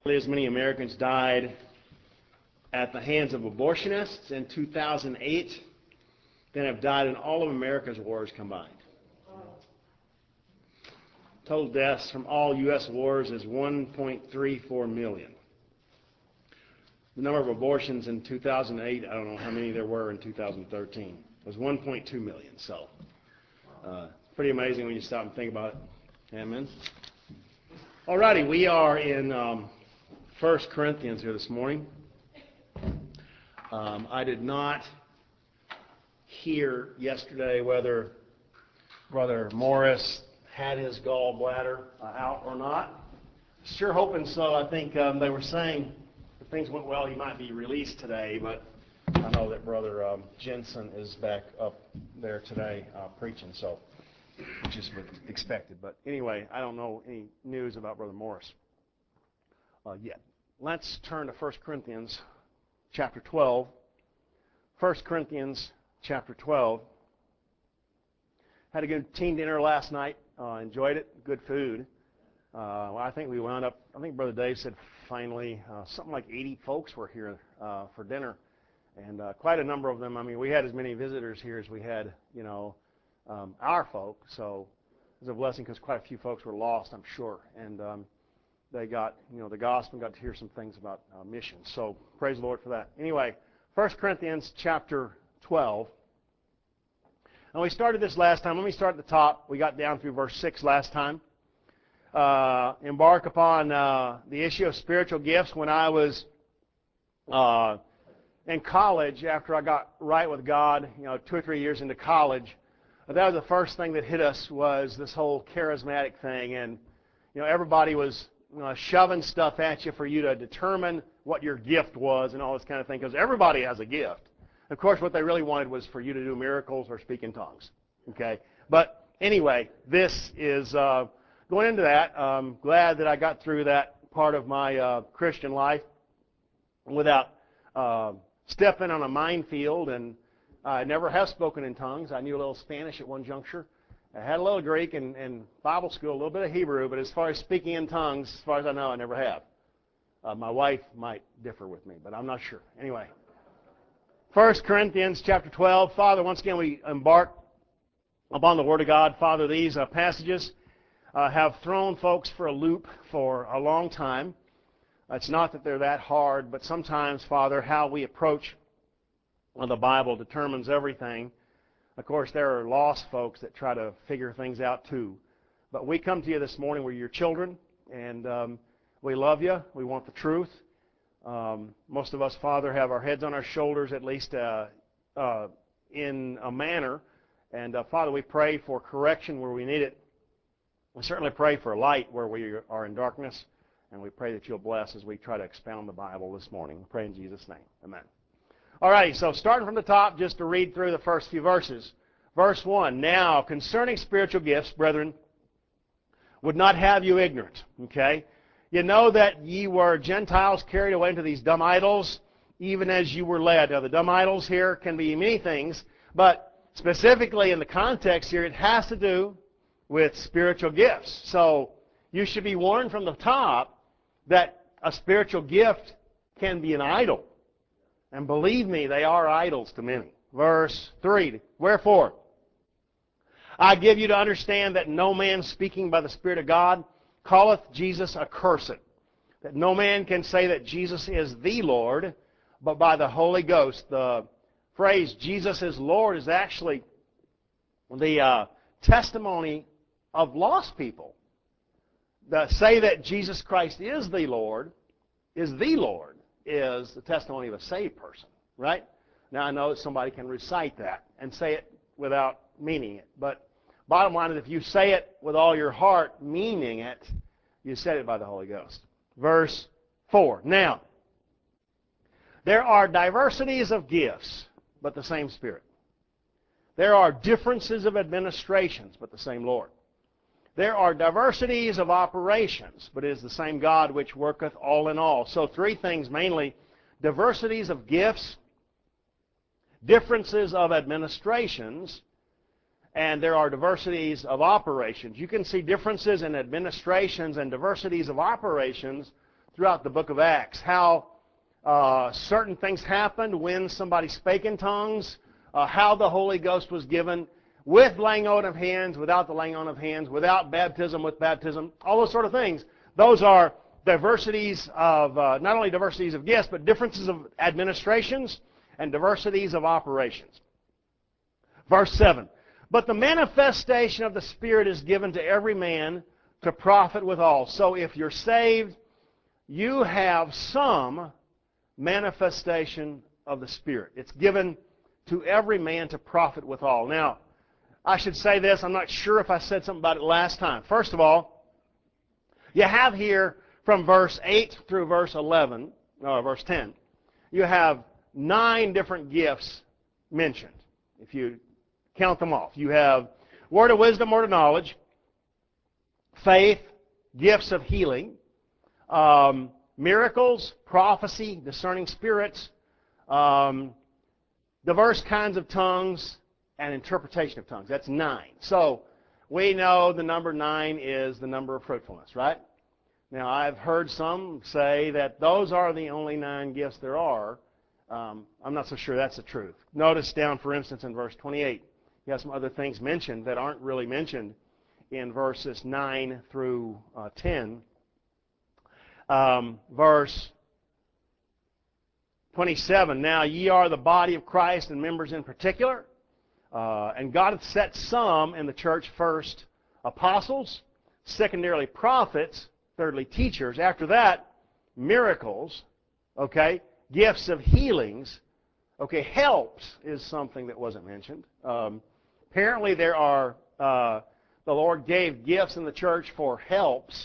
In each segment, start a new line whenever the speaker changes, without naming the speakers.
As many Americans died at the hands of abortionists in 2008 than have died in all of America's wars combined. Total deaths from all U.S. wars is 1.34 million. The number of abortions in 2008, I don't know how many there were in 2013, was 1.2 million. So, pretty amazing when you stop and think about it. Amen. Alrighty, we are in 1 Corinthians here this morning. I did not hear yesterday whether Brother Morris had his gallbladder out or not. Sure hoping so. I think they were saying if things went well, he might be released today, but I know that Brother Jensen is back up there today preaching, so which is expected. But anyway, I don't know any news about Brother Morris yet. Let's turn to 1 Corinthians chapter 12. 1 Corinthians chapter 12. Had a good team dinner last night. Enjoyed it. Good food. I think we wound up, I think Brother Dave said finally something like 80 folks were here for dinner. And quite a number of them. I mean, we had as many visitors here as we had, our folk. So it was a blessing because quite a few folks were lost, I'm sure. And they got, the gospel, got to hear some things about missions. So praise the Lord for that. Anyway, 1 Corinthians chapter 12. And we started this last time. Let me start at the top. We got down through verse 6 last time. Embark upon the issue of spiritual gifts. When I was in college, after I got right with God, 2 or 3 years into college, that was the first thing that hit us was this whole charismatic thing. And, everybody was shoving stuff at you for you to determine what your gift was and all this kind of thing, because everybody has a gift. Of course, what they really wanted was for you to do miracles or speak in tongues. Okay? But anyway, this is going into that. I'm glad that I got through that part of my Christian life without stepping on a minefield, and I never have spoken in tongues. I knew a little Spanish at one juncture. I had a little Greek and Bible school, a little bit of Hebrew, but as far as speaking in tongues, as far as I know, I never have. My wife might differ with me, but I'm not sure. Anyway. 1 Corinthians chapter 12. Father, once again we embark upon the Word of God. Father, these passages have thrown folks for a loop for a long time. It's not that they're that hard, but sometimes, Father, how we approach the Bible determines everything. Of course, there are lost folks that try to figure things out too. But we come to you this morning. We're your children, and we love you. We want the truth. Most of us, Father, have our heads on our shoulders, at least in a manner. And, Father, we pray for correction where we need it. We certainly pray for light where we are in darkness. And we pray that you'll bless as we try to expound the Bible this morning. We pray in Jesus' name. Amen. All right, so starting from the top, just to read through the first few verses. Verse 1, Now, concerning spiritual gifts, brethren, would not have you ignorant. Okay? You know that ye were Gentiles carried away into these dumb idols, even as you were led. Now, the dumb idols here can be many things, but specifically in the context here, it has to do with spiritual gifts. So you should be warned from the top that a spiritual gift can be an idol. And believe me, they are idols to many. Verse 3, Wherefore, I give you to understand that no man speaking by the Spirit of God calleth Jesus accursed, that no man can say that Jesus is the Lord, but by the Holy Ghost. The phrase Jesus is Lord is actually the testimony of lost people. The say that Jesus Christ is the Lord is the testimony of a saved person, right? Now, I know somebody can recite that and say it without meaning it, but bottom line is if you say it with all your heart, meaning it, you said it by the Holy Ghost. Verse 4. Now, there are diversities of gifts, but the same Spirit. There are differences of administrations, but the same Lord. There are diversities of operations, but it is the same God which worketh all in all. So 3 things mainly: diversities of gifts, differences of administrations, and there are diversities of operations. You can see differences in administrations and diversities of operations throughout the book of Acts, how certain things happened when somebody spake in tongues, how the Holy Ghost was given, with laying on of hands, without the laying on of hands, without baptism, with baptism, all those sort of things. Those are diversities of, not only diversities of gifts, but differences of administrations and diversities of operations. Verse 7, but the manifestation of the Spirit is given to every man to profit withal. So if you're saved, you have some manifestation of the Spirit. It's given to every man to profit withal. Now, I should say this. I'm not sure if I said something about it last time. First of all, you have here from verse 8 through verse 11, or verse 10, you have 9 different gifts mentioned, if you count them off. You have word of wisdom, word of knowledge, faith, gifts of healing, miracles, prophecy, discerning spirits, diverse kinds of tongues, and interpretation of tongues. That's 9. So we know the number 9 is the number of fruitfulness, right? Now, I've heard some say that those are the only 9 gifts there are. I'm not so sure that's the truth. Notice down, for instance, in verse 28, you have some other things mentioned that aren't really mentioned in verses 9 through 10. Verse 27, now ye are the body of Christ and members in particular. And God hath set some in the church, first apostles, secondarily prophets, thirdly teachers. After that, miracles, okay, gifts of healings. Okay, helps is something that wasn't mentioned. Apparently there are, the Lord gave gifts in the church for helps,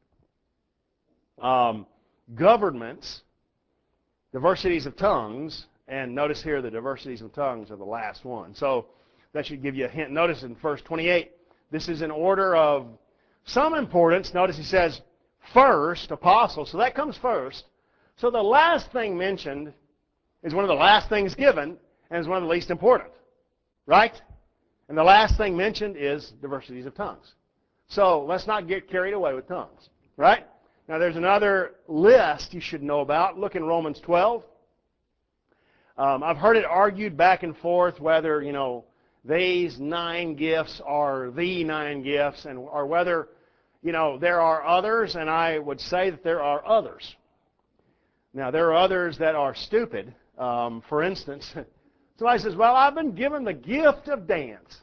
governments, diversities of tongues, and notice here the diversities of tongues are the last one. So that should give you a hint. Notice in verse 28, this is in order of some importance. Notice he says, first, apostle. So that comes first. So the last thing mentioned is one of the last things given, and is one of the least important. Right? And the last thing mentioned is diversities of tongues. So let's not get carried away with tongues. Right? Now there's another list you should know about. Look in Romans 12. I've heard it argued back and forth whether, these 9 gifts are the 9 gifts, or whether, there are others, and I would say that there are others. Now, there are others that are stupid. For instance, somebody says, well, I've been given the gift of dance.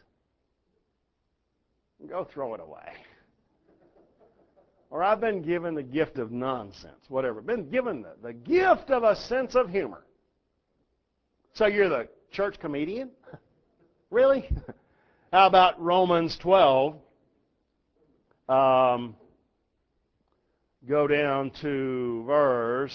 Go throw it away. Or I've been given the gift of nonsense, whatever. Been given the gift of a sense of humor. So you're the church comedian? Really? How about Romans 12? Go down to verse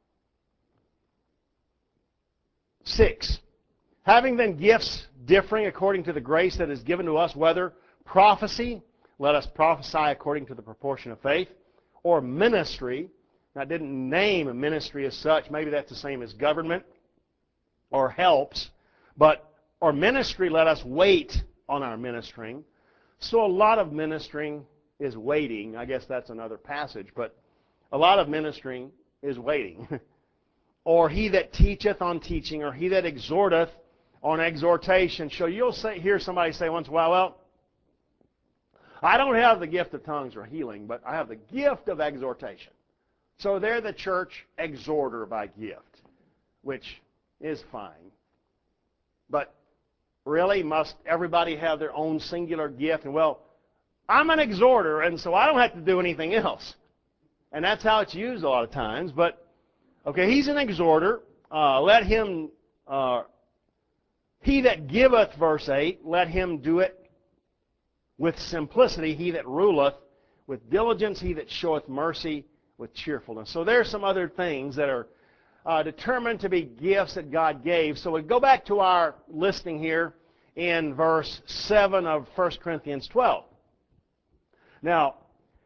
6. Having then gifts differing according to the grace that is given to us, whether prophecy, let us prophesy according to the proportion of faith, or ministry. Now, I didn't name a ministry as such. Maybe that's the same as government or helps. Or ministry, let us wait on our ministering. So a lot of ministering is waiting. I guess that's another passage. But a lot of ministering is waiting. Or he that teacheth on teaching, or he that exhorteth on exhortation. So you'll hear somebody say once in a while, well, I don't have the gift of tongues or healing, but I have the gift of exhortation. So they're the church exhorter by gift, which is fine. But really, must everybody have their own singular gift? And well, I'm an exhorter, and so I don't have to do anything else. And that's how it's used a lot of times. But, okay, he's an exhorter. Let him, he that giveth, verse 8, let him do it with simplicity. He that ruleth with diligence. He that showeth mercy with cheerfulness. So there's some other things that are determined to be gifts that God gave. So we go back to our listing here in verse 7 of 1 Corinthians 12. Now,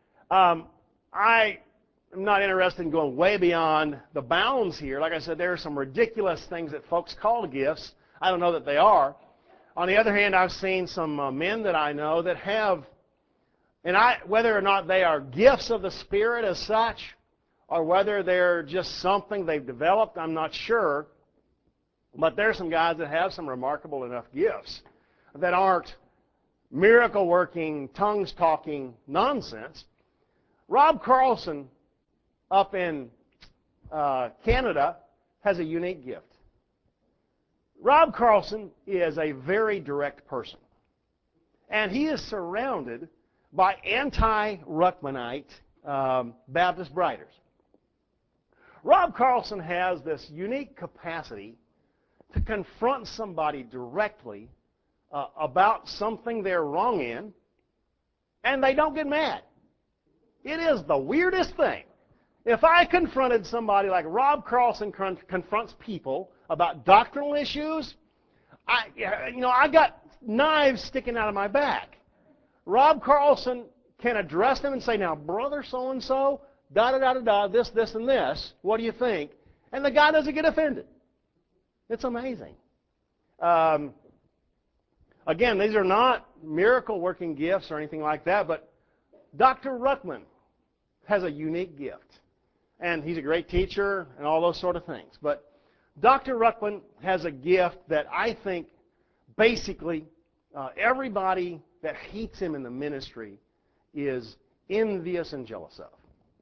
I am not interested in going way beyond the bounds here. Like I said, there are some ridiculous things that folks call gifts. I don't know that they are. On the other hand, I've seen some men that I know that have, whether or not they are gifts of the Spirit as such, or whether they're just something they've developed, I'm not sure. But there's some guys that have some remarkable enough gifts that aren't miracle-working, tongues-talking nonsense. Rob Carlson up in Canada has a unique gift. Rob Carlson is a very direct person. And he is surrounded by anti-Ruckmanite Baptist writers. Rob Carlson has this unique capacity to confront somebody directly about something they're wrong in, and they don't get mad. It is the weirdest thing. If I confronted somebody like Rob Carlson confronts people about doctrinal issues, I got knives sticking out of my back. Rob Carlson can address them and say, now, brother so-and-so, da-da-da-da-da, this, and this, what do you think? And the guy doesn't get offended. It's amazing. Again, these are not miracle-working gifts or anything like that, but Dr. Ruckman has a unique gift. And he's a great teacher and all those sort of things. But Dr. Ruckman has a gift that I think basically everybody that hates him in the ministry is envious and jealous of.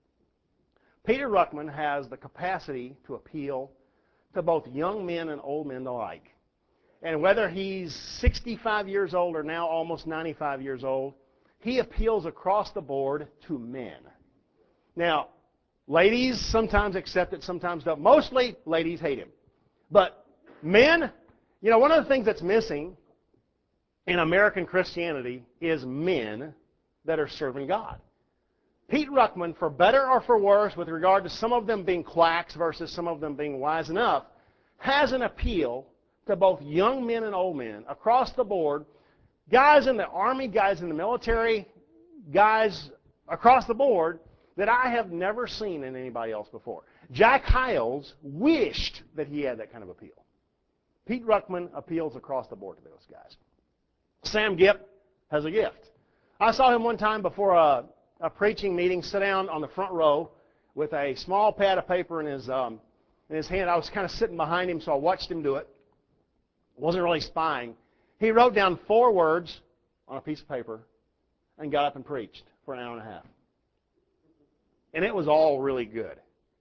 Peter Ruckman has the capacity to appeal to both young men and old men alike. And whether he's 65 years old or now almost 95 years old, he appeals across the board to men. Now, ladies sometimes accept it, sometimes don't. Mostly, ladies hate him. But men, one of the things that's missing in American Christianity is men that are serving God. Pete Ruckman, for better or for worse, with regard to some of them being quacks versus some of them being wise enough, has an appeal to both young men and old men across the board, guys in the Army, guys in the military, guys across the board that I have never seen in anybody else before. Jack Hyles wished that he had that kind of appeal. Pete Ruckman appeals across the board to those guys. Sam Gipp has a gift. I saw him one time before a preaching meeting sit down on the front row with a small pad of paper in his hand. I was kind of sitting behind him, so I watched him do it. Wasn't really spying. He wrote down 4 words on a piece of paper and got up and preached for an hour and a half. And it was all really good.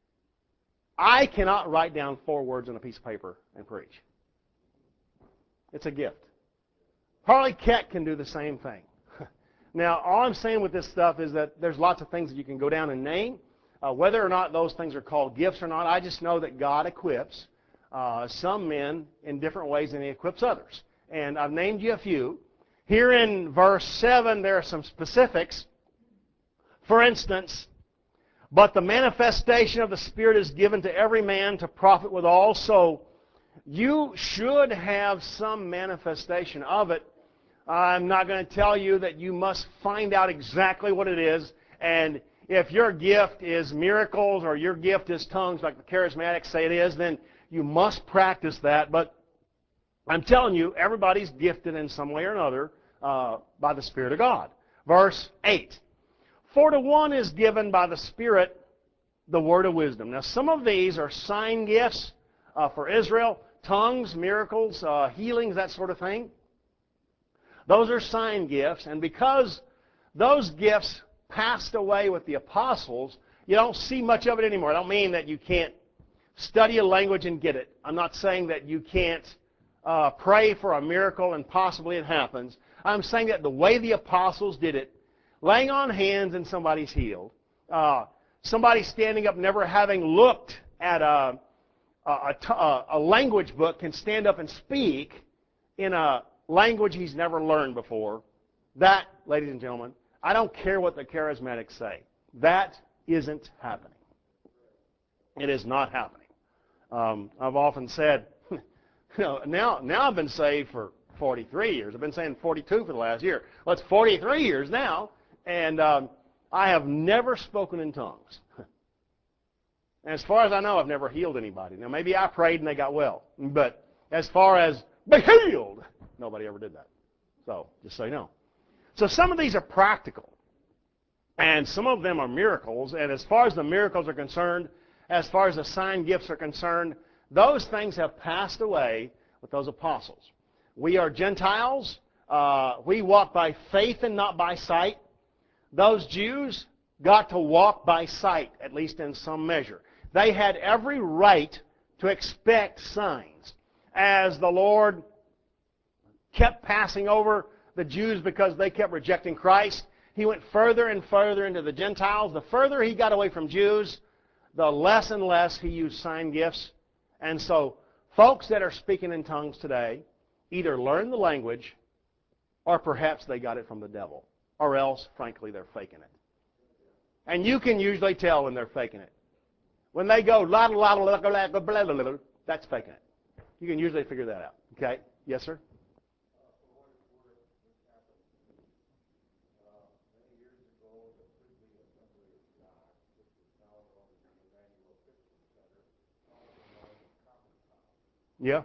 I cannot write down 4 words on a piece of paper and preach. It's a gift. Harley Keck can do the same thing. Now, all I'm saying with this stuff is that there's lots of things that you can go down and name. Whether or not those things are called gifts or not, I just know that God equips some men in different ways than He equips others. And I've named you a few. Here in verse 7, there are some specifics. For instance, but the manifestation of the Spirit is given to every man to profit withal. So you should have some manifestation of it. I'm not going to tell you that you must find out exactly what it is. And if your gift is miracles or your gift is tongues, like the charismatics say it is, then you must practice that. But I'm telling you, everybody's gifted in some way or another by the Spirit of God. Verse 8. For to one is given by the Spirit the word of wisdom. Now, some of these are sign gifts for Israel, tongues, miracles, healings, that sort of thing. Those are sign gifts, and because those gifts passed away with the apostles, you don't see much of it anymore. I don't mean that you can't study a language and get it. I'm not saying that you can't pray for a miracle and possibly it happens. I'm saying that the way the apostles did it, laying on hands and somebody's healed, somebody standing up never having looked at a language book can stand up and speak in a language he's never learned before. That, ladies and gentlemen, I don't care what the charismatics say. That isn't happening. It is not happening. I've often said, now I've been saved for 43 years. I've been saying 42 for the last year. Well, it's 43 years now, and I have never spoken in tongues. And as far as I know, I've never healed anybody. Now, maybe I prayed and they got well. But as far as be healed, nobody ever did that. So, just so you know. So some of these are practical. And some of them are miracles. And as far as the miracles are concerned, as far as the sign gifts are concerned, those things have passed away with those apostles. We are Gentiles. We walk by faith and not by sight. Those Jews got to walk by sight, at least in some measure. They had every right to expect signs. As the Lord kept passing over the Jews because they kept rejecting Christ, He went further and further into the Gentiles. The further He got away from Jews, the less and less He used sign gifts. And so folks that are speaking in tongues today either learn the language or perhaps they got it from the devil. Or else, frankly, they're faking it. And you can usually tell when they're faking it. When they go, la la la la la la la la, that's faking it. You can usually figure that out. Okay? Yes, sir? Yeah.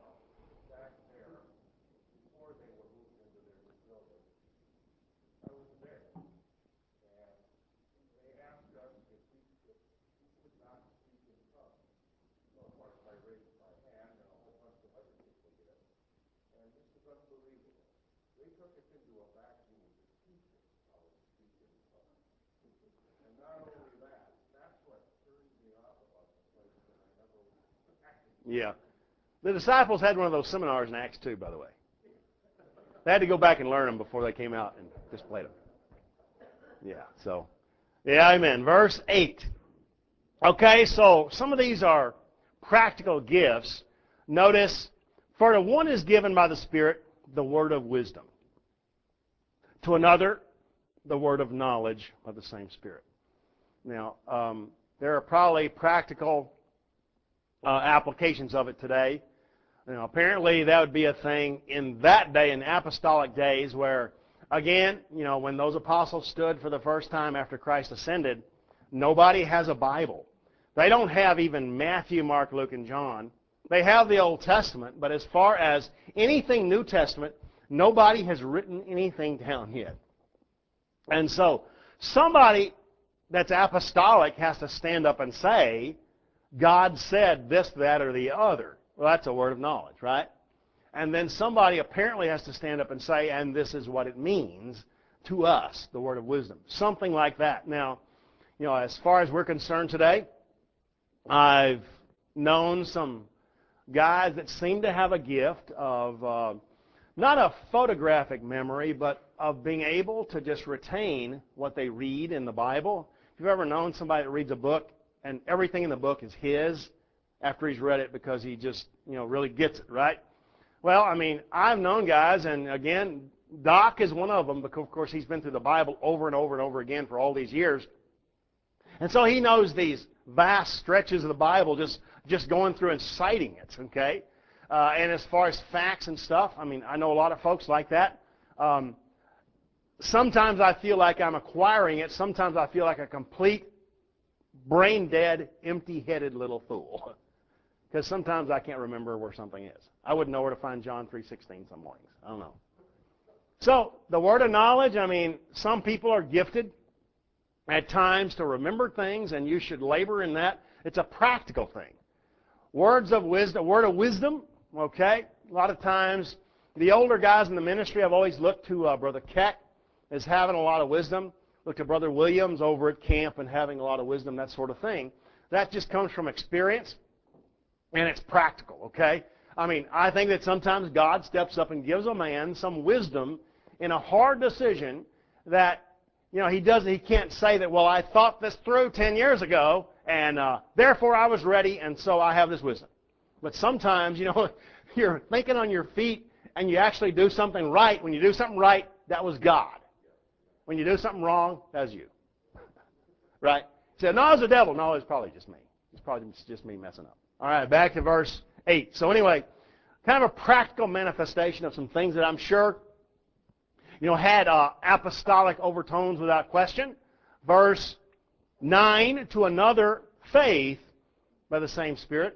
Yeah. The disciples had one of those seminars in Acts 2, by the way. They had to go back and learn them before they came out and displayed them. Yeah, so, yeah, amen. Verse 8. Okay, so some of these are practical gifts. Notice, for to one is given by the Spirit the word of wisdom. To another, the word of knowledge of the same Spirit. Now, there are probably practical applications of it today. Apparently that would be a thing in that day, in apostolic days, where, again, when those apostles stood for the first time after Christ ascended, nobody has a Bible. They don't have even Matthew, Mark, Luke, and John. They have the Old Testament, but as far as anything New Testament, nobody has written anything down yet. And so somebody that's apostolic has to stand up and say, God said this, that, or the other. Well, that's a word of knowledge, right? And then somebody apparently has to stand up and say, and this is what it means to us, the word of wisdom. Something like that. Now, as far as we're concerned today, I've known some guys that seem to have a gift of not a photographic memory, but of being able to just retain what they read in the Bible. If you've ever known somebody that reads a book and everything in the book is his after he's read it because he just, really gets it, right? Well, I've known guys, and again, Doc is one of them because, of course, he's been through the Bible over and over and over again for all these years. And so he knows these vast stretches of the Bible just going through and citing it, okay? And as far as facts and stuff, I know a lot of folks like that. Sometimes I feel like I'm acquiring it. Sometimes I feel like a complete brain-dead, empty-headed little fool. Because sometimes I can't remember where something is. I wouldn't know where to find John 3:16 some mornings. I don't know. So, the word of knowledge, some people are gifted at times to remember things, and you should labor in that. It's a practical thing. Words of wisdom, word of wisdom, okay? A lot of times, the older guys in the ministry, I've always looked to Brother Keck as having a lot of wisdom. Looked at Brother Williams over at camp and having a lot of wisdom, that sort of thing. That just comes from experience, and it's practical, okay? I think that sometimes God steps up and gives a man some wisdom in a hard decision that, he can't say that, well, I thought this through 10 years ago, and therefore I was ready, and so I have this wisdom. But sometimes, you're thinking on your feet, and you actually do something right. When you do something right, that was God. When you do something wrong, that's you. Right? You say, no, it's the devil. No, it's probably just me. It's probably just me messing up. All right, back to verse 8. So anyway, kind of a practical manifestation of some things that I'm sure, had apostolic overtones without question. Verse 9, to another, faith by the same Spirit.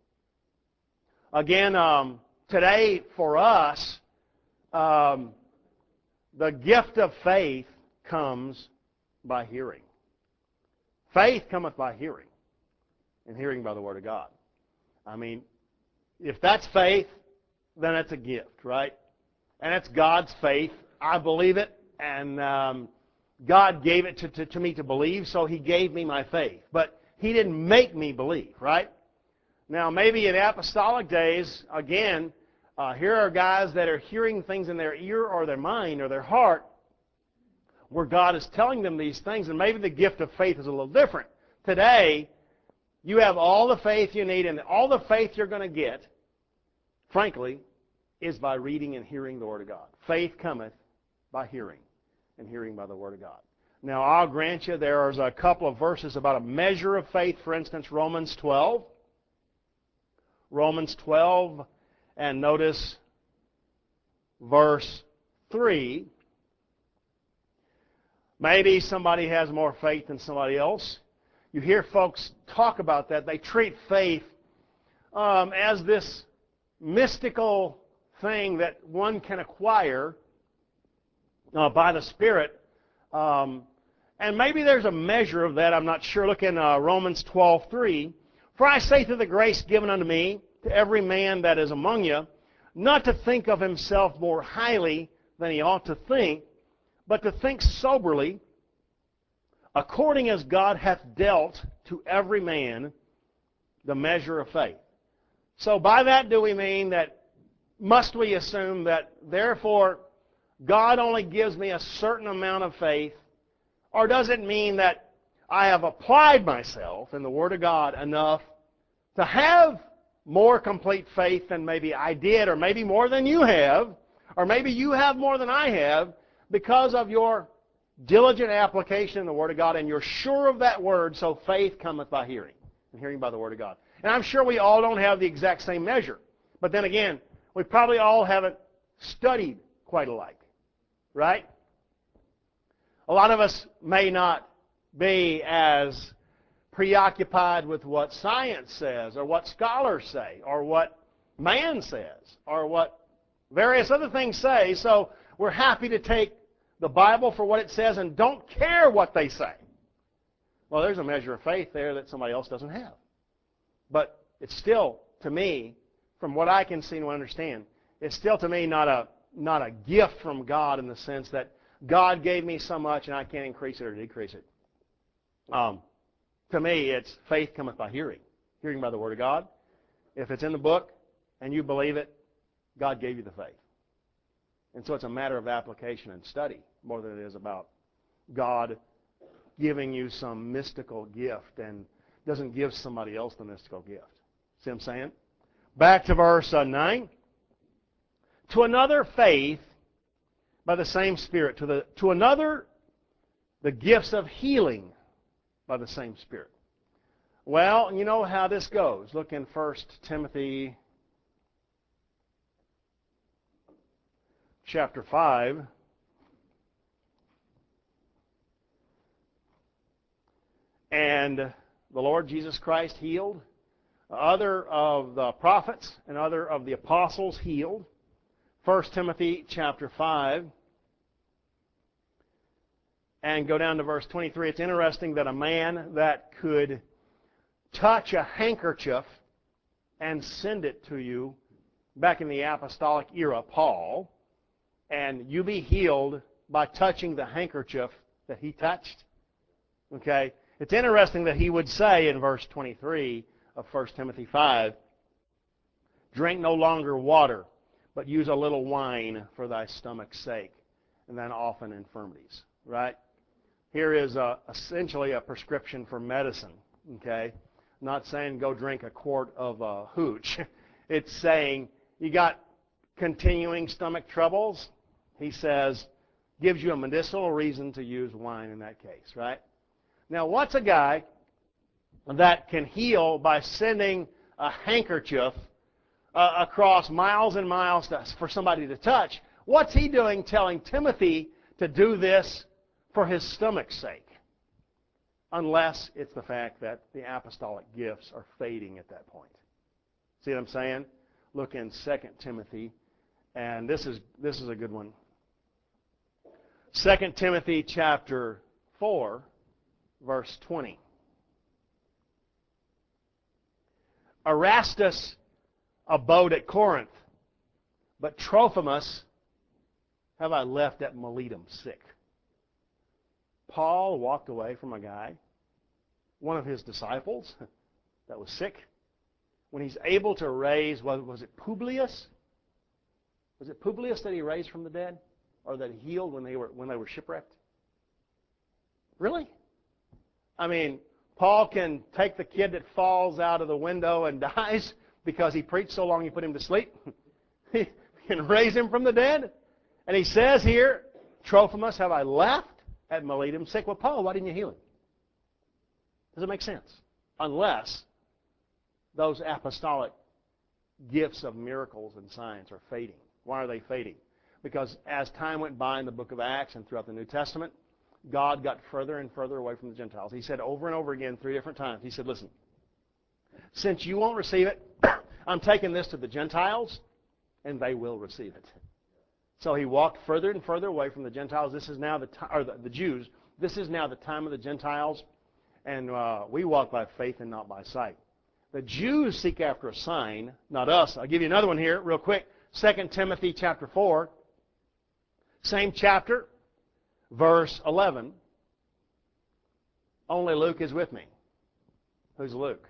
Again, today for us, the gift of faith comes by hearing. Faith cometh by hearing, and hearing by the Word of God. I mean, if that's faith, then it's a gift, right? And it's God's faith. I believe it, and God gave it to me to believe, so He gave me my faith. But He didn't make me believe, right? Now, maybe in apostolic days, again, here are guys that are hearing things in their ear or their mind or their heart where God is telling them these things, and maybe the gift of faith is a little different. Today, you have all the faith you need, and all the faith you're going to get, frankly, is by reading and hearing the Word of God. Faith cometh by hearing, and hearing by the Word of God. Now, I'll grant you there's a couple of verses about a measure of faith. For instance, Romans 12. Romans 12, and notice verse 3. Maybe somebody has more faith than somebody else. You hear folks talk about that. They treat faith as this mystical thing that one can acquire by the Spirit. And maybe there's a measure of that. I'm not sure. Look in Romans 12:3. For I say through the grace given unto me, to every man that is among you, not to think of himself more highly than he ought to think, but to think soberly, according as God hath dealt to every man the measure of faith. So by that do we mean that, must we assume that, therefore, God only gives me a certain amount of faith, or does it mean that I have applied myself in the Word of God enough to have more complete faith than maybe I did, or maybe more than you have, or maybe you have more than I have, because of your diligent application in the Word of God, and you're sure of that Word, so faith cometh by hearing, and hearing by the Word of God. And I'm sure we all don't have the exact same measure. But then again, we probably all haven't studied quite alike, right? A lot of us may not be as preoccupied with what science says, or what scholars say, or what man says, or what various other things say, so we're happy to take the Bible for what it says and don't care what they say. Well, there's a measure of faith there that somebody else doesn't have. But it's still, to me, from what I can see and understand, it's still to me not a gift from God in the sense that God gave me so much and I can't increase it or decrease it. To me, it's faith cometh by hearing. Hearing by the Word of God. If it's in the book and you believe it, God gave you the faith. And so it's a matter of application and study more than it is about God giving you some mystical gift and doesn't give somebody else the mystical gift. See what I'm saying? Back to verse 9. To another faith by the same Spirit. To another the gifts of healing by the same Spirit. Well, you know how this goes. Look in 1 Timothy chapter 5. And the Lord Jesus Christ healed. Other of the prophets and other of the apostles healed. 1 Timothy chapter 5. And go down to verse 23. It's interesting that a man that could touch a handkerchief and send it to you back in the apostolic era, Paul, and you be healed by touching the handkerchief that he touched. Okay? It's interesting that he would say in verse 23 of 1 Timothy 5, drink no longer water, but use a little wine for thy stomach's sake, and then often infirmities. Right? Here is essentially a prescription for medicine. Okay? Not saying go drink a quart of hooch. It's saying you got continuing stomach troubles. He says, gives you a medicinal reason to use wine in that case, right? Now, what's a guy that can heal by sending a handkerchief across miles and miles for somebody to touch? What's he doing telling Timothy to do this for his stomach's sake? Unless it's the fact that the apostolic gifts are fading at that point. See what I'm saying? Look in 2 Timothy, and this is a good one. 2 Timothy chapter 4, verse 20. Erastus abode at Corinth, but Trophimus have I left at Miletum sick. Paul walked away from a guy, one of his disciples, that was sick. When he's able to raise, was it Publius? Was it Publius that he raised from the dead? Or that he healed when they were shipwrecked? Really? I mean, Paul can take the kid that falls out of the window and dies because he preached so long he put him to sleep. He can raise him from the dead. And he says here, Trophimus have I left at Miletum sick. Well, Paul, why didn't you heal him? Does it make sense? Unless those apostolic gifts of miracles and signs are fading. Why are they fading? Because as time went by in the book of Acts and throughout the New Testament, God got further and further away from the Gentiles. He said over and over again 3 different times, he said, listen, since you won't receive it, I'm taking this to the Gentiles, and they will receive it. So he walked further and further away from the Gentiles. This is now the Jews. This is now the time of the Gentiles, and we walk by faith and not by sight. The Jews seek after a sign, not us. I'll give you another one here real quick. 2 Timothy chapter 4, same chapter, verse 11. Only Luke is with me. Who's Luke?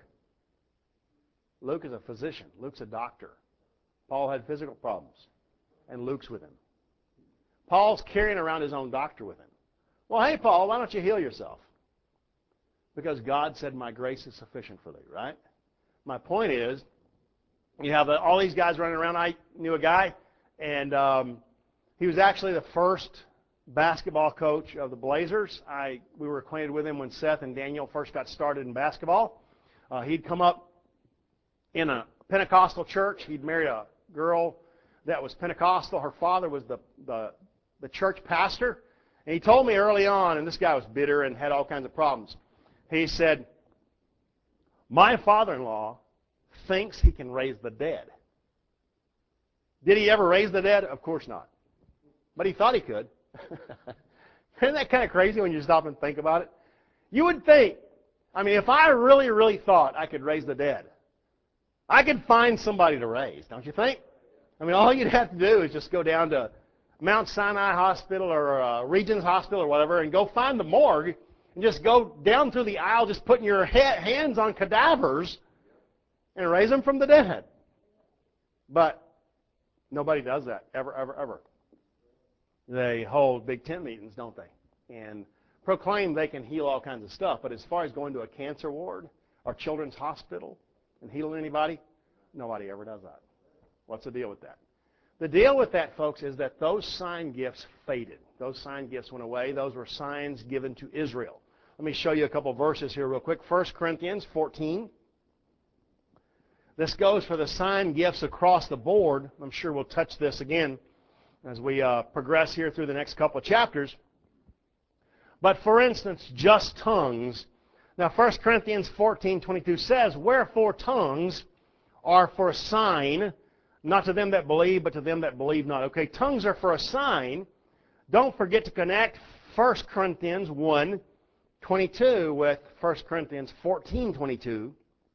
Luke is a physician. Luke's a doctor. Paul had physical problems, and Luke's with him. Paul's carrying around his own doctor with him. Well, hey, Paul, why don't you heal yourself? Because God said, my grace is sufficient for thee, right? My point is, you have all these guys running around. I knew a guy, and he was actually the first basketball coach of the Blazers. We were acquainted with him when Seth and Daniel first got started in basketball. He'd come up in a Pentecostal church. He'd married a girl that was Pentecostal. Her father was the church pastor. And he told me early on, and this guy was bitter and had all kinds of problems. He said, my father-in-law thinks he can raise the dead. Did he ever raise the dead? Of course not. But he thought he could. Isn't that kind of crazy when you stop and think about it? You would think, I mean, if I really, really thought I could raise the dead, I could find somebody to raise, don't you think? I mean, all you'd have to do is just go down to Mount Sinai Hospital or Regions Hospital or whatever and go find the morgue and just go down through the aisle just putting your hands on cadavers and raise them from the dead. But nobody does that, ever, ever, ever. They hold big tent meetings, don't they? And proclaim they can heal all kinds of stuff. But as far as going to a cancer ward or children's hospital and healing anybody, nobody ever does that. What's the deal with that? The deal with that, folks, is that those sign gifts faded. Those sign gifts went away. Those were signs given to Israel. Let me show you a couple verses here real quick. 1 Corinthians 14. This goes for the sign gifts across the board. I'm sure we'll touch this again as we progress here through the next couple of chapters. But for instance, just tongues. Now 1 Corinthians 14:22 says, wherefore tongues are for a sign, not to them that believe, but to them that believe not. Okay, tongues are for a sign. Don't forget to connect 1 Corinthians 1:22 with 1 Corinthians 14:22,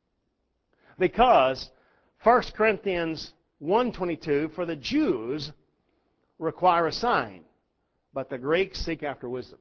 because 1 Corinthians 1:22 for the Jews require a sign, but the Greeks seek after wisdom.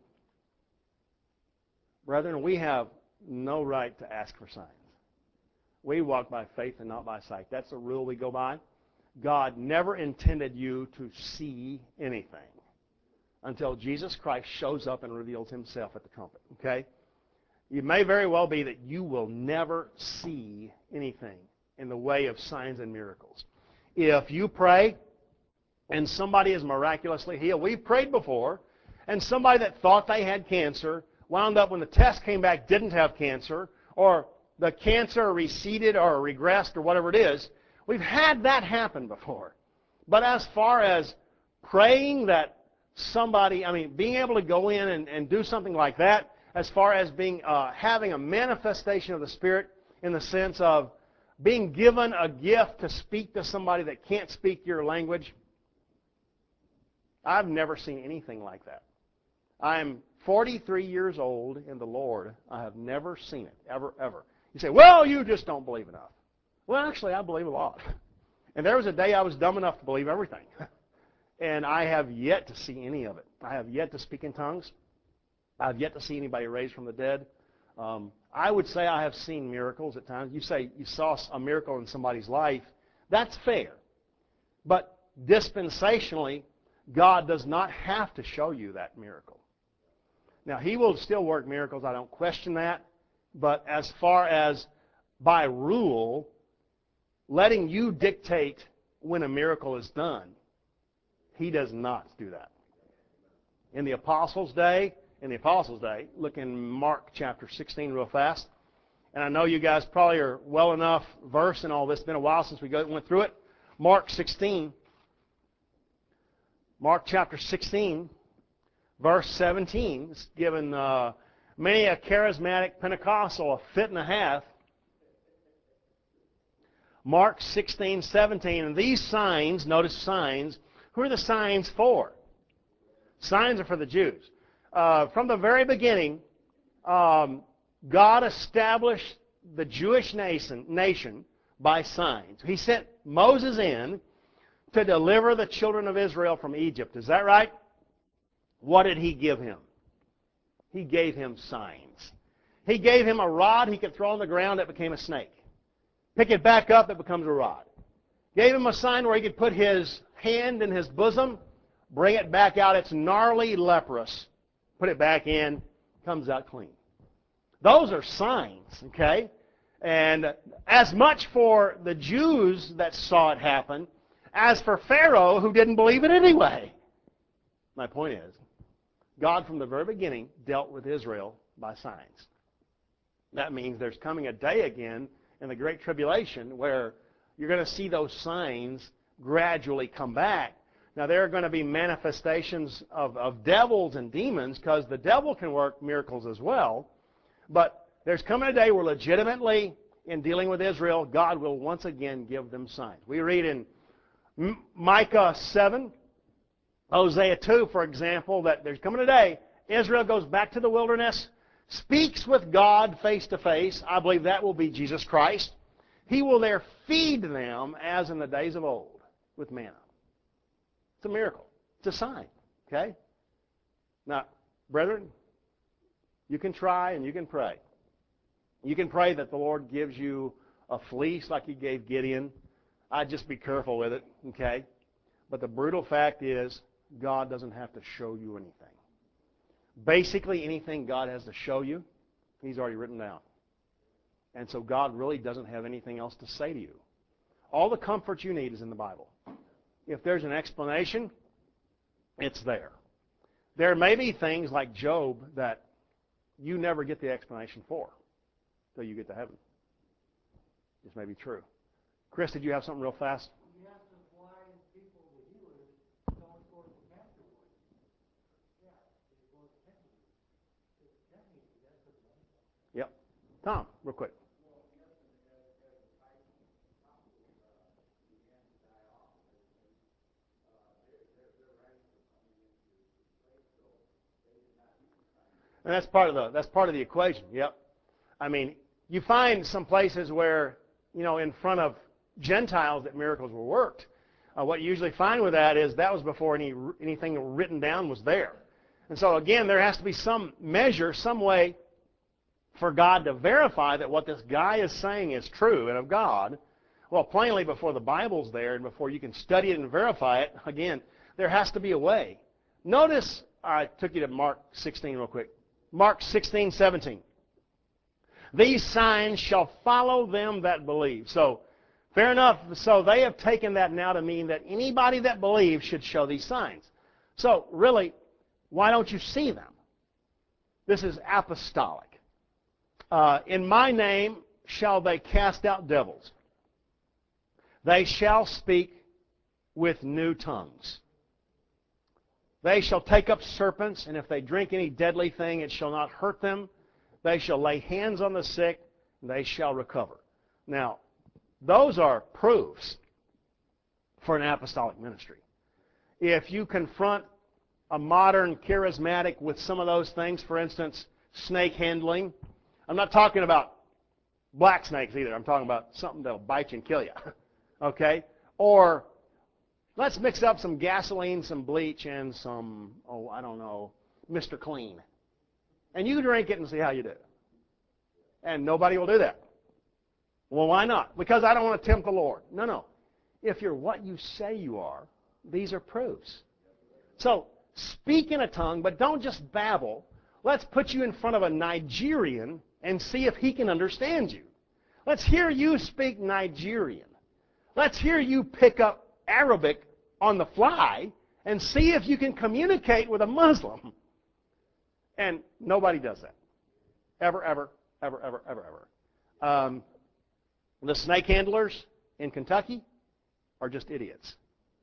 Brethren, we have no right to ask for signs. We walk by faith and not by sight. That's the rule we go by. God never intended you to see anything until Jesus Christ shows up and reveals himself at the trumpet. Okay? It may very well be that you will never see anything in the way of signs and miracles. If you pray and somebody is miraculously healed, we've prayed before, and somebody that thought they had cancer wound up when the test came back didn't have cancer, or the cancer receded or regressed or whatever it is. We've had that happen before. But as far as praying that somebody, being able to go in and do something like that, as far as being having a manifestation of the Spirit in the sense of being given a gift to speak to somebody that can't speak your language, I've never seen anything like that. I am 43 years old in the Lord. I have never seen it, ever, ever. You say, well, you just don't believe enough. Well, actually, I believe a lot. And there was a day I was dumb enough to believe everything. And I have yet to see any of it. I have yet to speak in tongues. I have yet to see anybody raised from the dead. I would say I have seen miracles at times. You say you saw a miracle in somebody's life. That's fair. But dispensationally, God does not have to show you that miracle. Now, He will still work miracles. I don't question that. But as far as by rule, letting you dictate when a miracle is done, He does not do that. In the Apostles' day, look in Mark chapter 16 real fast. And I know you guys probably are well enough versed in all this. It's been a while since we went through it. Mark 16. Mark chapter 16, verse 17. It's given many a charismatic Pentecostal a fit and a half. Mark 16, 17. And these signs, notice signs, who are the signs for? Signs are for the Jews. From the very beginning, God established the Jewish nation by signs. He sent Moses in to deliver the children of Israel from Egypt. Is that right? What did He give him? He gave him signs. He gave him a rod he could throw on the ground that became a snake. Pick it back up, it becomes a rod. Gave him a sign where he could put his hand in his bosom, bring it back out. It's gnarly, leprous. Put it back in, comes out clean. Those are signs, okay? And as much for the Jews that saw it happen as for Pharaoh who didn't believe it anyway. My point is, God from the very beginning dealt with Israel by signs. That means there's coming a day again in the Great Tribulation where you're going to see those signs gradually come back. Now, there are going to be manifestations of devils and demons because the devil can work miracles as well. But there's coming a day where legitimately, in dealing with Israel, God will once again give them signs. We read in Micah 7, Hosea 2, for example, that there's coming a day, Israel goes back to the wilderness, speaks with God face to face. I believe that will be Jesus Christ. He will there feed them as in the days of old with manna. It's a miracle. It's a sign. Okay? Now, brethren, you can try and you can pray. You can pray that the Lord gives you a fleece like He gave Gideon. I'd just be careful with it, okay? But the brutal fact is, God doesn't have to show you anything. Basically, anything God has to show you, He's already written down. And so God really doesn't have anything else to say to you. All the comfort you need is in the Bible. If there's an explanation, it's there. There may be things like Job that you never get the explanation for until you get to heaven. This may be true. Chris, did you have something real fast?
He asked us why people, the healers, don't go to the cancer ward. Yeah, they go to cancer. That's the one.
Yep. Tom, real quick. And that's part of the equation. Yep. I mean, you find some places where, in front of Gentiles that miracles were worked. What you usually find with that is that was before anything written down was there. And so again, there has to be some measure, some way for God to verify that what this guy is saying is true and of God. Well, plainly before the Bible's there and before you can study it and verify it, again, there has to be a way. Notice, I took you to Mark 16 real quick. Mark 16, 17. These signs shall follow them that believe. So, fair enough. So they have taken that now to mean that anybody that believes should show these signs. So, really, why don't you see them? This is apostolic. In my name shall they cast out devils. They shall speak with new tongues. They shall take up serpents, and if they drink any deadly thing, it shall not hurt them. They shall lay hands on the sick, and they shall recover. Now, those are proofs for an apostolic ministry. If you confront a modern charismatic with some of those things. For instance, snake handling. I'm not talking about black snakes either. I'm talking about something that'll bite you and kill you. Okay? Or let's mix up some gasoline, some bleach, and some, I don't know, Mr. Clean. And you drink it and see how you do. And nobody will do that. Well, why not? Because I don't want to tempt the Lord. No. If you're what you say you are, these are proofs. So, speak in a tongue, but don't just babble. Let's put you in front of a Nigerian and see if he can understand you. Let's hear you speak Nigerian. Let's hear you pick up Arabic on the fly and see if you can communicate with a Muslim. And nobody does that. Ever. The snake handlers in Kentucky are just idiots.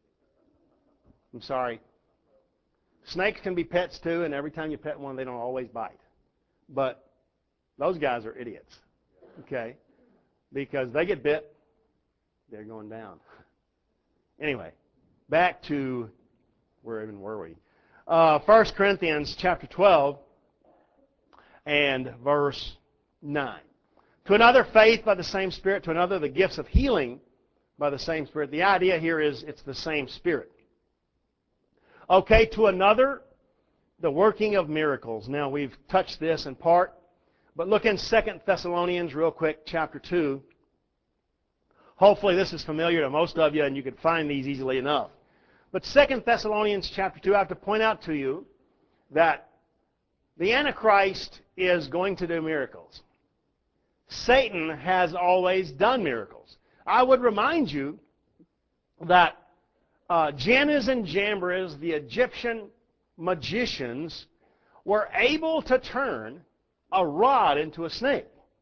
I'm sorry. Snakes can be pets too, and every time you pet one, they don't always bite. But those guys are idiots. Okay? Because they get bit, they're going down. Anyway, back to, where even were we? 1 Corinthians chapter 12 and verse 9. To another, faith by the same Spirit. To another, the gifts of healing by the same Spirit. The idea here is it's the same Spirit. Okay, to another, the working of miracles. Now, we've touched this in part, but look in 2 Thessalonians real quick, chapter 2. Hopefully this is familiar to most of you and you can find these easily enough. But 2 Thessalonians chapter 2, I have to point out to you that the Antichrist is going to do miracles. Satan has always done miracles. I would remind you that Jannes and Jambres, the Egyptian magicians, were able to turn a rod into a snake.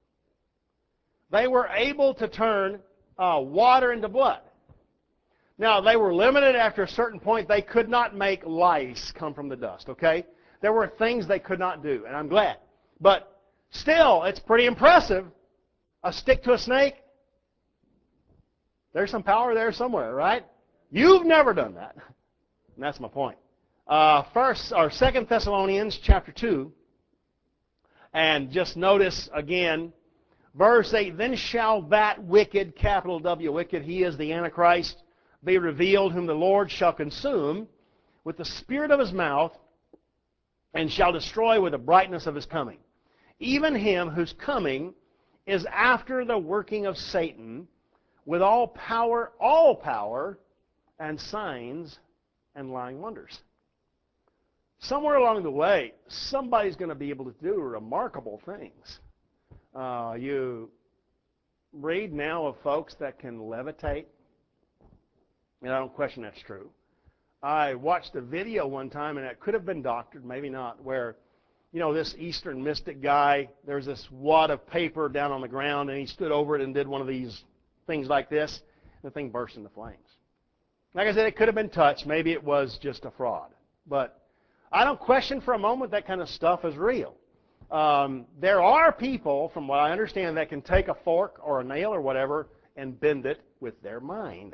They were able to turn water into blood. Now, they were limited after a certain point. They could not make lice come from the dust, okay? There were things they could not do, and I'm glad. But still, it's pretty impressive. A stick to a snake? There's some power there somewhere, right? You've never done that. And that's my point. 2 Thessalonians chapter 2. And just notice again, verse 8, then shall that wicked, capital W, wicked, he is the Antichrist, be revealed, whom the Lord shall consume with the spirit of his mouth, and shall destroy with the brightness of his coming. Even him whose coming is after the working of Satan, with all power, and signs and lying wonders. Somewhere along the way, somebody's going to be able to do remarkable things. You read now of folks that can levitate, and I don't question that's true. I watched a video one time, and it could have been doctored, maybe not, where, this Eastern mystic guy, there's this wad of paper down on the ground, and he stood over it and did one of these things like this, and the thing burst into flames. Like I said, it could have been touched. Maybe it was just a fraud. But I don't question for a moment that kind of stuff is real. There are people, from what I understand, that can take a fork or a nail or whatever and bend it with their mind.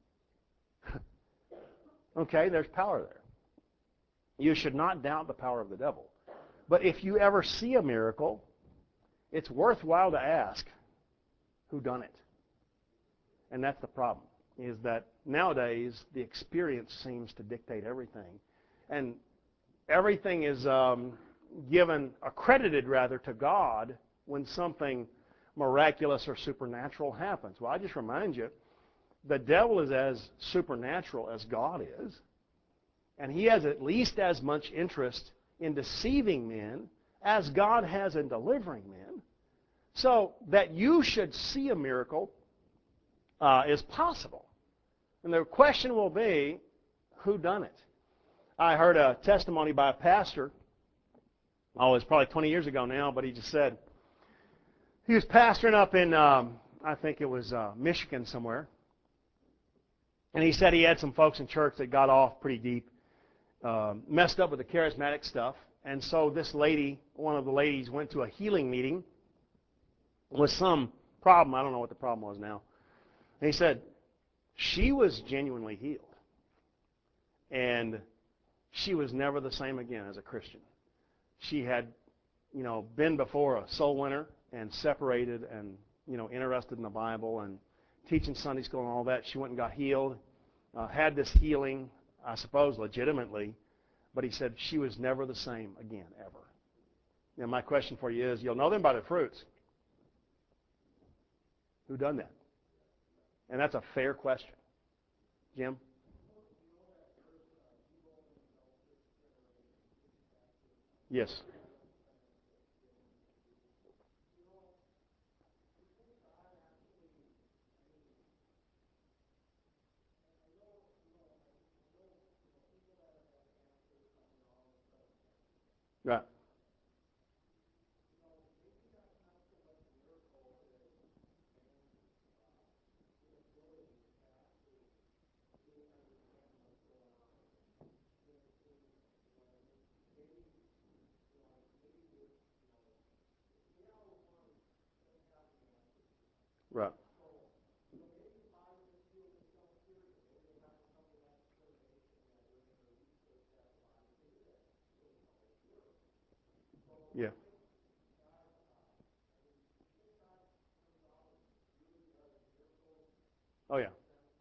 Okay, there's power there. You should not doubt the power of the devil. But if you ever see a miracle, it's worthwhile to ask, who done it? And that's the problem, is that nowadays the experience seems to dictate everything. And everything is accredited to God when something miraculous or supernatural happens. Well, I just remind you, the devil is as supernatural as God is, and he has at least as much interest in deceiving men as God has in delivering men. So that you should see a miracle is possible. And the question will be, who done it? I heard a testimony by a pastor, it's probably 20 years ago now, but he just said, he was pastoring up in, I think it was Michigan somewhere, and he said he had some folks in church that got off pretty deep, messed up with the charismatic stuff, and so this lady, one of the ladies, went to a healing meeting with some problem. I don't know what the problem was now. And he said she was genuinely healed. And she was never the same again as a Christian. She had, been before a soul winner and separated and, interested in the Bible and teaching Sunday school and all that. She went and got healed, had this healing, I suppose, legitimately. But he said she was never the same again, ever. Now, my question for you is, you'll know them by their fruits. Who done that? And that's a fair question. Jim? Yes. Right. Right. Yeah. Oh, yeah.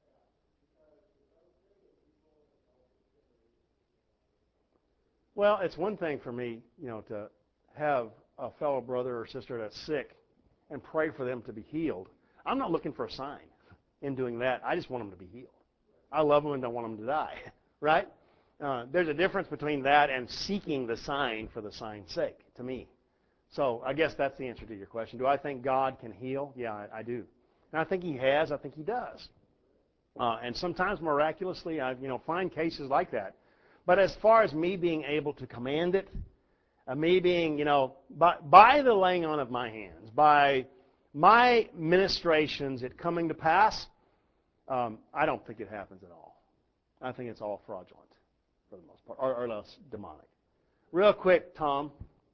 Well, it's one thing for me, to have a fellow brother or sister that's sick and pray for them to be healed. I'm not looking for a sign in doing that. I just want them to be healed. I love them and don't want them to die, right? There's a difference between that and seeking the sign for the sign's sake, to me. So I guess that's the answer to your question. Do I think God can heal? Yeah, I do. And I think He has. I think He does. And sometimes miraculously, I find cases like that. But as far as me being able to command it, me being, by the laying on of my hands, by my ministrations, it coming to pass, I don't think it happens at all. I think it's all fraudulent for the most part, or less demonic. Real quick, Tom.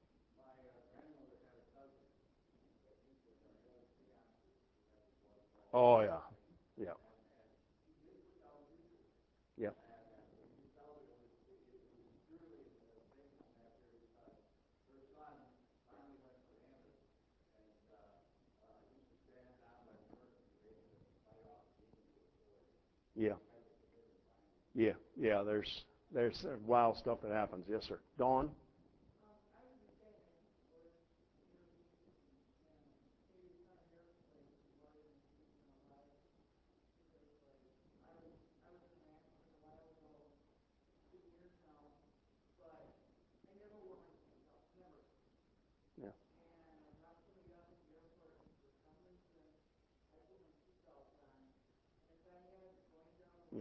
Oh, yeah. Yeah. Yeah. Yeah. Yeah. Yeah. There's wild stuff that happens. Yes, sir. Dawn? Yeah. Yeah.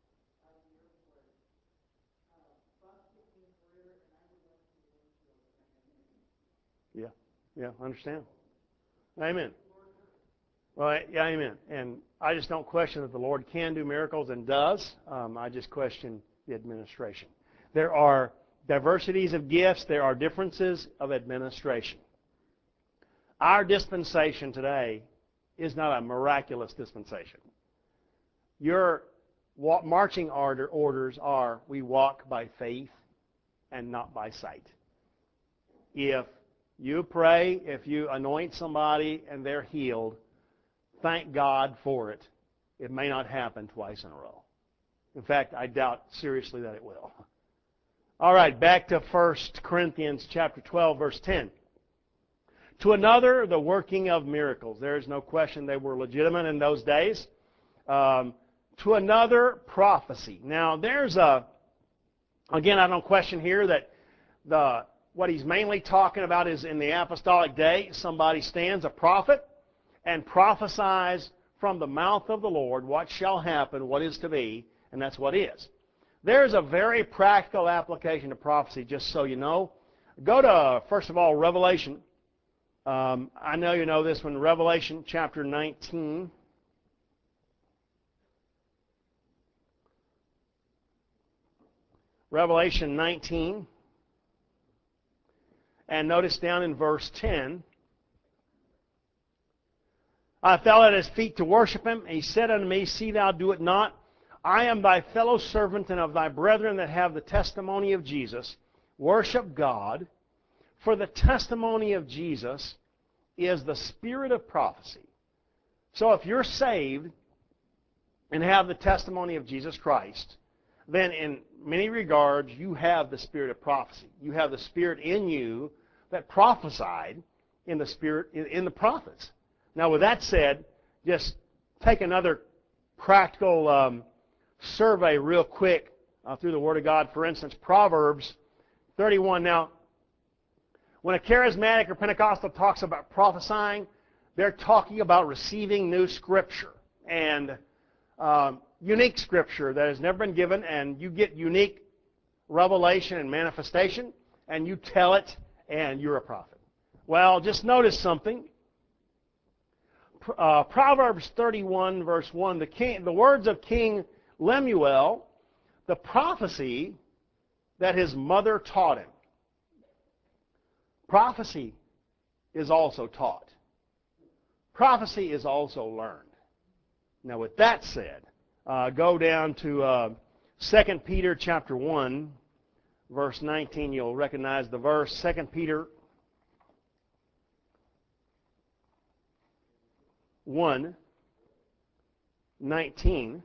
Yeah. Yeah. I understand. Amen. Well, yeah, amen. And I just don't question that the Lord can do miracles and does. I just question the administration. There are diversities of gifts. There are differences of administration. Our dispensation today is not a miraculous dispensation. Your marching orders are, we walk by faith and not by sight. If you pray, if you anoint somebody and they're healed, thank God for it. It may not happen twice in a row. In fact, I doubt seriously that it will. All right, back to 1 Corinthians chapter 12, verse 10. To another, the working of miracles. There is no question they were legitimate in those days. To another, prophecy. Now, again, I don't question here that what he's mainly talking about is in the apostolic day, somebody stands, a prophet, and prophesies from the mouth of the Lord what shall happen, what is to be, and that's what is. There's a very practical application of prophecy, just so you know. Go to, first of all, Revelation. I know you know this one, Revelation chapter 19. Revelation 19. And notice down in verse 10. I fell at his feet to worship him. He said unto me, See thou do it not. I am thy fellow servant and of thy brethren that have the testimony of Jesus. Worship God, for the testimony of Jesus is the spirit of prophecy. So if you're saved and have the testimony of Jesus Christ, then in many regards you have the spirit of prophecy. You have the spirit in you that prophesied in the spirit in the prophets. Now with that said, just take another practical survey real quick through the Word of God. For instance, Proverbs 31. Now, when a charismatic or Pentecostal talks about prophesying, they're talking about receiving new Scripture and unique Scripture that has never been given, and you get unique revelation and manifestation, and you tell it, and you're a prophet. Well, just notice something. Proverbs 31, verse 1, the words of King Lemuel, the prophecy that his mother taught him. Prophecy is also taught. Prophecy is also learned. Now with that said, go down to 2 Peter chapter 1, verse 19. You'll recognize the verse. 2 Peter 1, 19.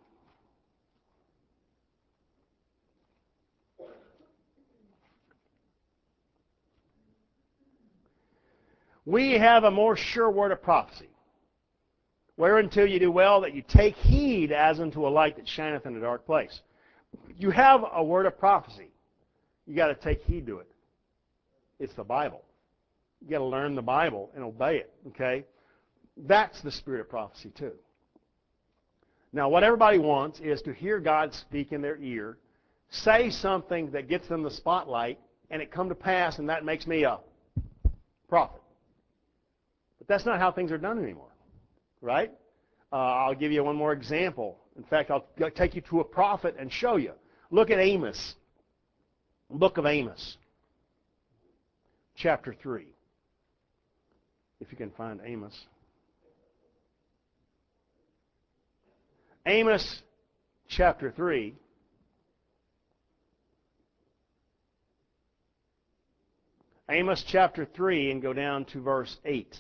We have a more sure word of prophecy, whereunto you do well that you take heed as unto a light that shineth in a dark place. You have a word of prophecy. You got to take heed to it. It's the Bible. You got to learn the Bible and obey it. Okay, that's the spirit of prophecy too. Now, what everybody wants is to hear God speak in their ear, say something that gets them the spotlight, and it come to pass, and that makes me a prophet. But that's not how things are done anymore, right? I'll give you one more example. In fact, I'll take you to a prophet and show you. Look at Amos, book of Amos, chapter 3. If you can find Amos. Amos, chapter 3. Amos chapter 3, and go down to verse 8.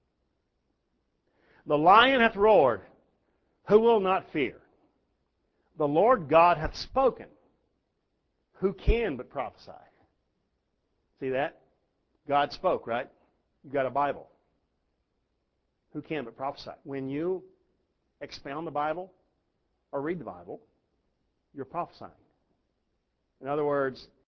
The lion hath roared, who will not fear? The Lord God hath spoken, who can but prophesy? See that? God spoke, right? You've got a Bible. Who can but prophesy? When you expound the Bible or read the Bible, you're prophesying. In other words,